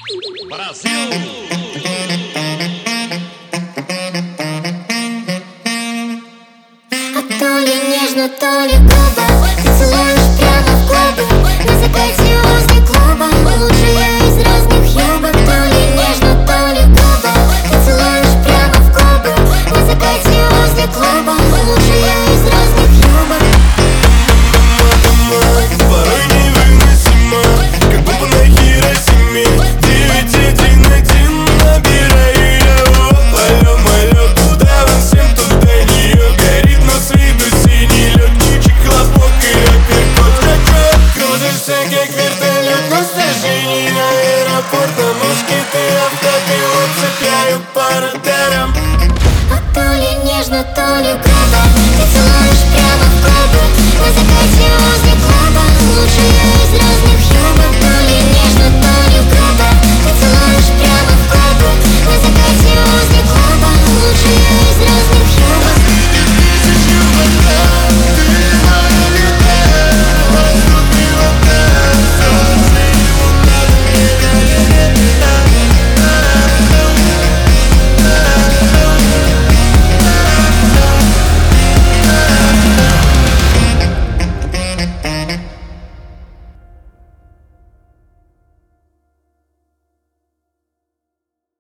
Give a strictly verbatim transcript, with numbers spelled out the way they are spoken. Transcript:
Бразил! А то ли нежно, то ли грубо ты целуешь прямо в губы. На закате возле клуба мы лучшие из разных юбок. То ли нежно, то ли грубо ты целуешь прямо в губы. На закате возле клуба мы лучшие из разных юбок. Порой невыносимо, как бомба на Хиросиме. Девять один один, набираю его. Алло, малё, куда вам всем туда нее? Горит, но с виду синий лед, птичий хлопок и апперкот. Кружишься, как вертолет, но сожжений на аэропорт. На ножке ты автопилот, цепляю по радарам. А то ли нежно, то ли грубо